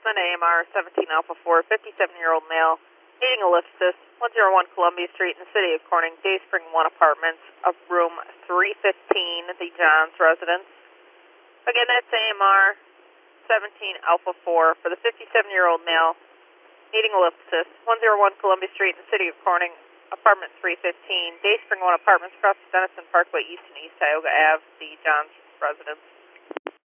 on AMR 17 Alpha 4, 57-year-old male, needing a lift assist, 101 Columbia Street in the city of Corning, Day Spring 1 Apartments, of room 315, the Johns residence. Again, that's AMR 17 Alpha 4 for the 57-year-old male, needing a lift assist, 101 Columbia Street in the city of Corning, apartment 315, Day Spring 1 Apartments across Denison Parkway East and East Tioga Ave, the Johns residence.